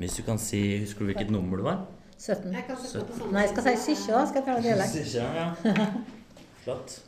Hvis du kan si, husker du hvilket nummer det var? 17. Jeg kan sette på sånn. Nei, jeg skal si Sysja, skal jeg ta dialekt. Sysja, ja. Flott.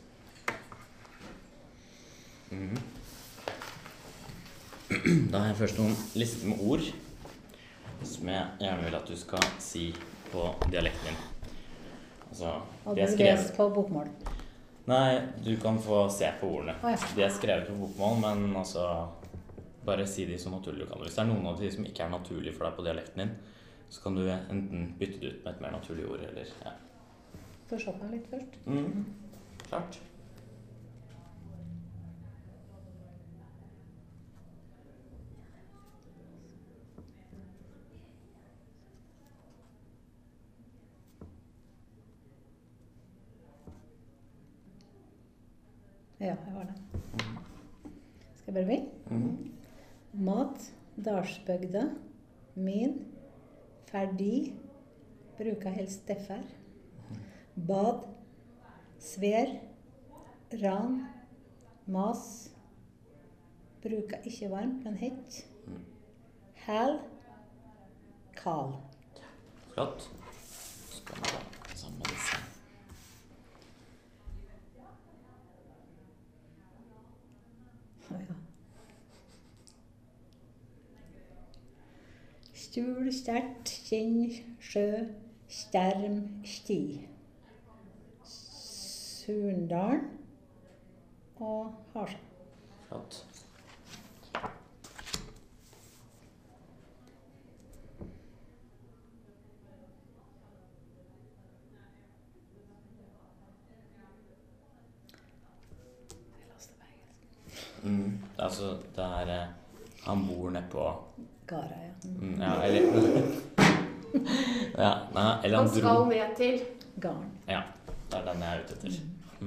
Da har jeg først noen lister med ord som jeg gjerne vil at du skal si på dialekten din. Altså, Og de er du skrevet... leser på bokmål. Nei, du kan få se på ordene. Å, ja. De er skrevet på bokmål, men altså bare si de så naturlig du kan. Hvis det er noen av de som ikke er naturlige for deg på dialekten din, så kan du enten bytte det ut med et mer naturlig ord, eller ja. Får se på den litt først. Klart. Ja, jeg har det. Skal jeg bare begynne? Mat, dalsbygda, min, ferdig, bruker helst deffer. Bad, sver, ran, mas, bruker ikke varmt, men hett. Hæl, kal. Flott. Skal vi ta sammen disse. Ja. Stul, stert, kinn, sjø, sterm, sti. Surndalen og Harsa. Flott. Altså, det er han bor nede på Gara, ja. ja, eller ja, nei, eller Han han skal dro ned til. Garn. ja, det er den jeg er ute etter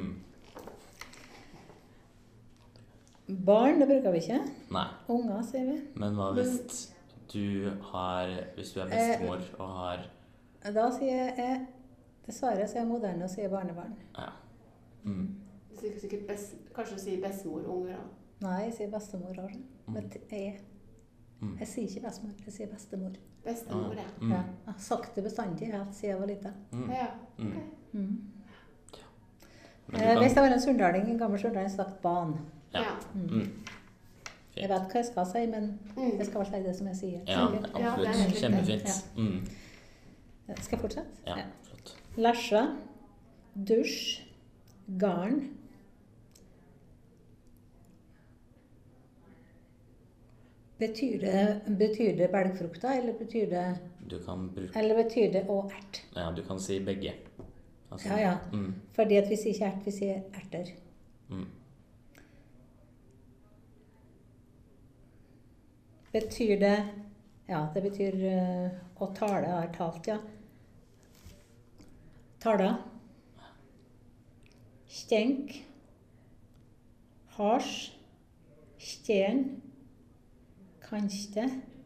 Barn, det bruker vi ikke. nei, Unger, sier vi. men hva hvis du er bestemor og har Da sier jeg, dessverre så er jeg moderne og sier barnebarn. ja Du sier sikkert kanskje du sier bestemor og unger da. Nei, jeg sier bestemor også. Men jeg sier ikke bestemor, jeg sier bestemor. Bestemor, ja. Ja, jeg har sagt det bestandig helt siden jeg var liten. Ja, ok. men Hvis det var en surndaling, en gammel surndaling, sagt ban. ja, Jeg vet hva jeg skal si, men jeg skal bare si det som jeg sier. ja, Sikkert. Ja, det er absolutt, helt riktig. kjempefint Skal jeg fortsette? ja, flott Lasja, dusj, garn. Betyr det belgfrukter, eller betyr det, du kan bruke og ert? ja, du kan si begge altså, Ja. Fordi at vi sier ikke ert, vi sier erter. Betyr det, ja, det betyr å tale, jeg har talt, ja. Tala. Stenk. Hars. Stjern. Kanskje.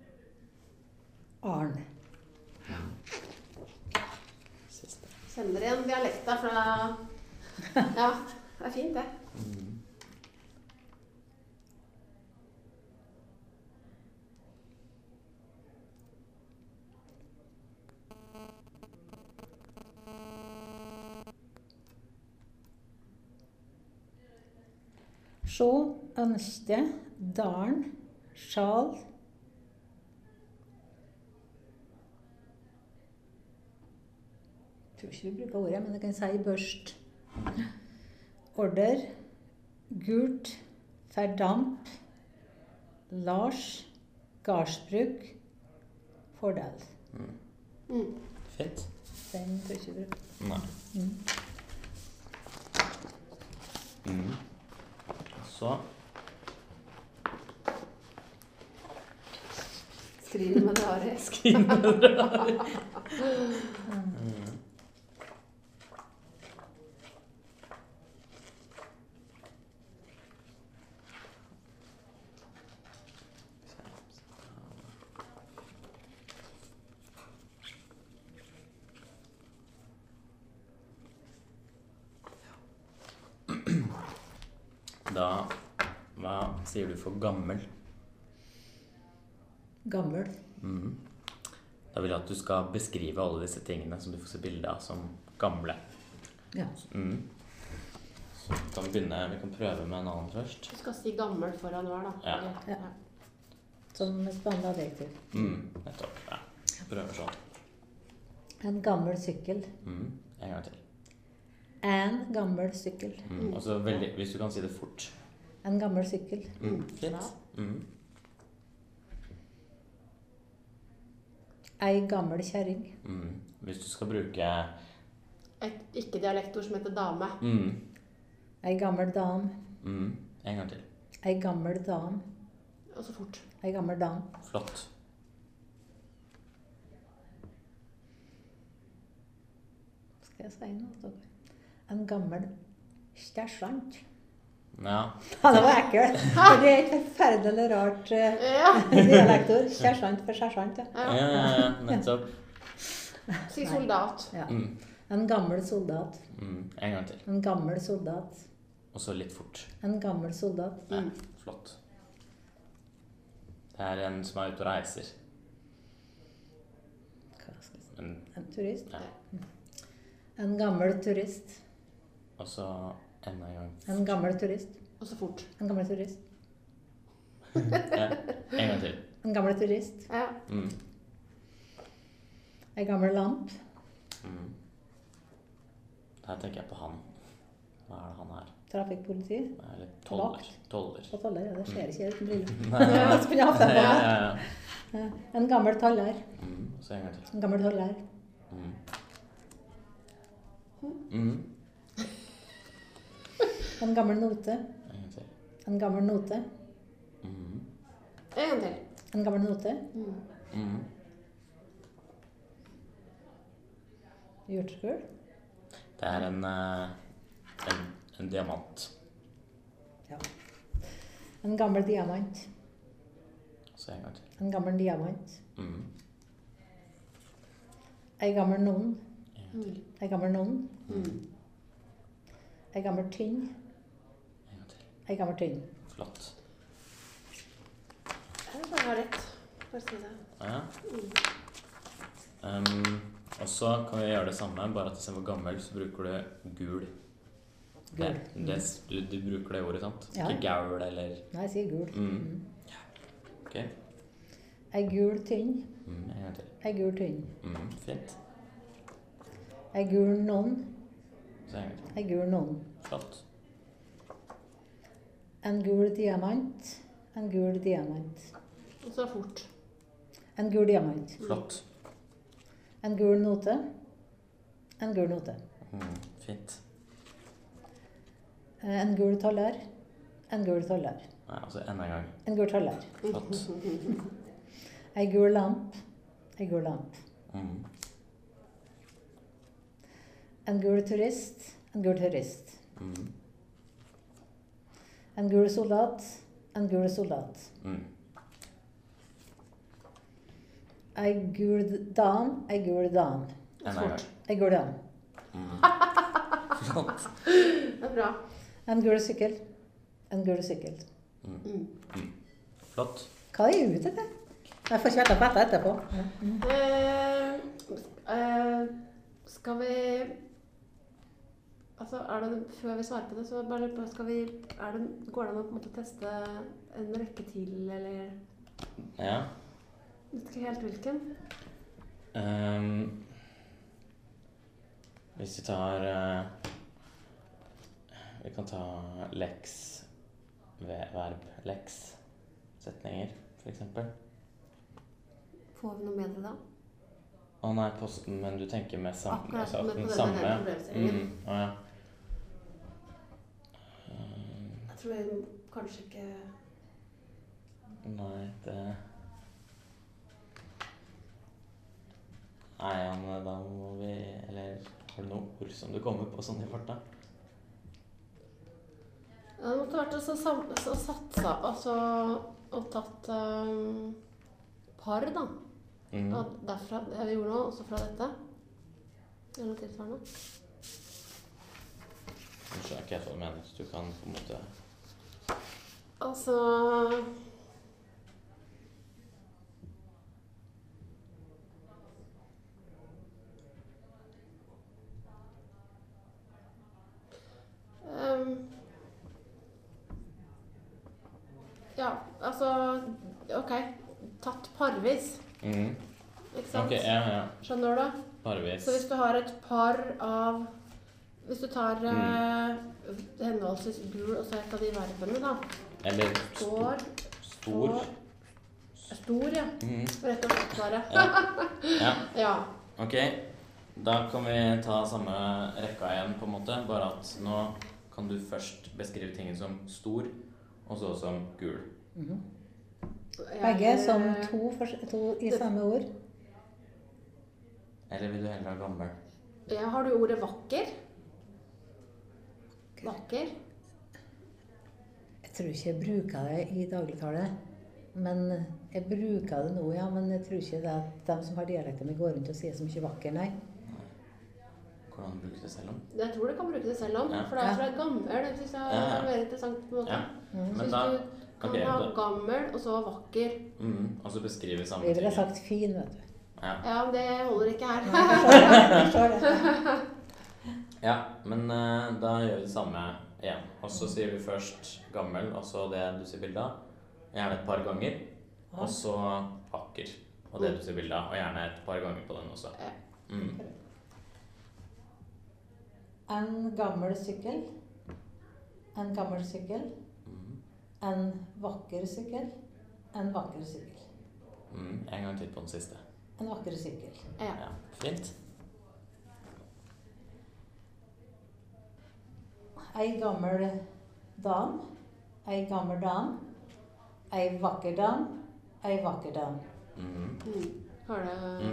Arn. siste Kjenner igjen dialekta fra... Ja, det er fint det. Så ønske, dalen, sjal. Jeg tror ikke vi bruker ordet, men jeg kan si børst. Order, gult, ferdamp, Lars, gardsbruk, fordel. fint Den tror jeg ikke vi bruker. nei så Skriv med rare. da hva sier du for gammel? Gammel. Da vil jeg at du skal beskrive alle disse tingene som du får se bilder av som gamle. Ja. Så vi kan prøve med en annen først. Du skal si gammel foran hver, da. Ja. Ja. Som et standardadjektiv. Nettopp. Ja. Prøver sånn. En gammel sykkel. En gang til. En gammel sykkel. Og så hvis du kan si det fort. En gammel sykkel. Fint. Ei gammel kjerring. Hvis du skal bruke Et ikke-dialektord som heter dame. Ei gammel dam. En gang til. Ei gammel dam. Og så fort. Ei gammel dam. Flott. Skal jeg si noe? En gammel stæsjant. Ja. Han var ekkel. For det er et forferdelig rart dialektord. Stæsjant for stæsjant. Ja, nettopp. Si soldat. Ja. En gammel soldat. En gang til. En gammel soldat. Og så litt fort. En gammel soldat. Ja, flott. Det er en som er ute og reiser. Hva skal jeg si? En turist. Ja. En gammel turist. Og så enda en gang. En gammel turist. Og så fort. En gammel turist. Ja, en gang til. En gammel turist. Ja. En gammel lamp. Her tenker jeg på han. Hva er det han er? Trafikkpoliti. Det er litt toller. På toller, ja. Det skjer ikke uten briller. Nei. Så kunne jeg hatt den på. Ja. En gammel toller. Så en gang til. En gammel toller. En gammel note. En gang til. En gammel note. En gang til. En gammel note. Hjorteskål. Det er en diamant. Ja. En gammel diamant. Så en gang til. En gammel diamant. Ei gammel noen. Ei gammel noen. Ei gammel tynn. En gang til. Ei gammel tynn. Flott. Det var rett. Bare si det. Ja. Og så kan vi gjøre det samme, bare at istedenfor gammel så bruker du gul. Gul. Du bruker det ordet, sant? Ja. Ikke gaul eller... Nei, jeg sier gul. Ok. Ei gul tynn. En gang til. Ei gul tynn. Fint. Ei gul noen. Så en gang til. Ei gul noen. Flott. En gul diamant. En gul diamant. Og så fort. En gul diamant. Flott. En gul note. En gul note. Fint. En gul toller. En gul toller. Nei, altså enda en gang. En gul toller. Flott. Ei gul lamp. Ei gul lamp. En gul turist. En gul turist. En gul soldat. En gul soldat. Ei gul dam. Ei gul dam. Enda en gang. Ei gul dam. Flott. Det er bra. En gul sykkel. En gul sykkel. Flott. Hva er det ute etter? Jeg får ikke vite på dette etterpå. Skal vi... Altså, før vi svarer på det, så bare skal vi... Går det an å på en måte teste en rekke til, eller... Ja. Jeg vet ikke helt hvilken. Hvis vi tar... vi kan ta leks, verb, leks, setninger, for eksempel. Får vi noe bedre da? Å nei, posten, men du tenker med Akkurat altså, med på den denne samme. problemstillingen. Ja. Jeg tror jeg kanskje ikke... Nei, det... Nei, Anne, da må vi... Eller har du noen ord som du kommer på sånn i farta? Ja, det måtte vært så satsa, altså, og tatt par da. Og derfra, det vi gjorde nå, også fra dette. Det er noe tilsvarende. Nå skjønner ikke helt hva du mener, så du kan på en måte... Altså... Ja, altså ok, tatt parvis. Ikke sant? Ok, ja. Skjønner du? Parvis. Så hvis du har et par av hvis du tar henholdsvis gul og så et av de verbene da Eller stor, ja. Rett og slett bare. Ja. Ja. Ok, da kan vi ta samme rekka igjen på en måte, bare at nå kan du først beskrive tingen som stor, og så som gul. Begge som to i samme ord. Eller vil du heller ha gammel? Ja, har du ordet vakker? Vakker? Jeg tror ikke jeg bruker det i dagligtale. Men jeg bruker det nå, ja. Men jeg tror ikke det at de som har dialekter med går rundt og sier så mye vakker, nei. Hvordan bruker du det selv om? Jeg tror du kan bruke det selv om, for det er fra gammel. Det synes jeg er mer interessant på en måte. Men så da, hvis du kan ha gammel og så vakker. Og så beskrive samme Vi ting. ville sagt fin, vet du. Ja, men det holder ikke her. Jeg forstår det. Ja, men da gjør vi det samme igjen. Og så sier vi først gammel, og så det du ser bildet av. Gjerne et par ganger. Og så vakker. Og det du ser bildet av. Og gjerne et par ganger på den også. En gammel sykkel. En gammel sykkel. En vakker sykkel. En vakker sykkel. En gang til på den siste. En vakker sykkel. Ja, fint. Ei gammel dam. Ei gammel dam. Ei vakker dam. Ei vakker dam. Har det...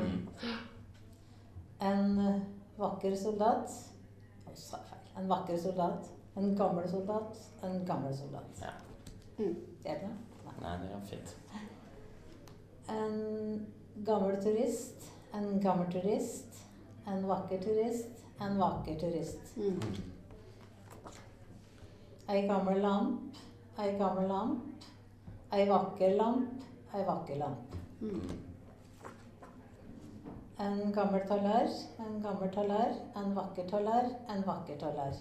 En vakker soldat. En vakker soldat. En gammel soldat. En gammel soldat. Ja. Det er det? Nei, det er fint. En gammel turist. En gammel turist. En vakker turist. En vakker turist. Ei gammel lamp. Ei gammel lamp. Ei vakker lamp. Ei vakker lamp. En gammel taller. En gammel taller. En vakker taller. En vakker taller.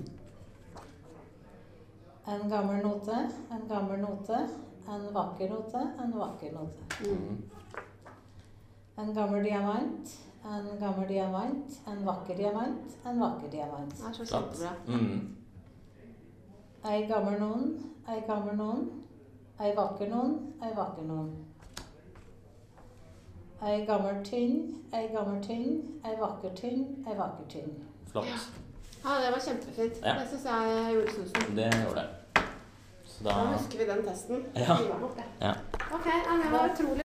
En gammel note. En gammel note. En vakker note. En vakker note. En gammel diamant. En gammel diamant. En vakker diamant. En vakker diamant. Det er så kjempebra. Ei gammel noen. Ei gammel noen. Ei vakker noen. Ei vakker noen. Ei gammel tynn. Ei gammel tynn. Ei vakker tynn. Ei vakker tynn. Flott. Ja, det var kjempefint. Ja. Det synes jeg gjorde susen. Det gjorde det. Så Da husker vi den testen. Ja. Skriver den opp, Ja. Ok, det var utrolig.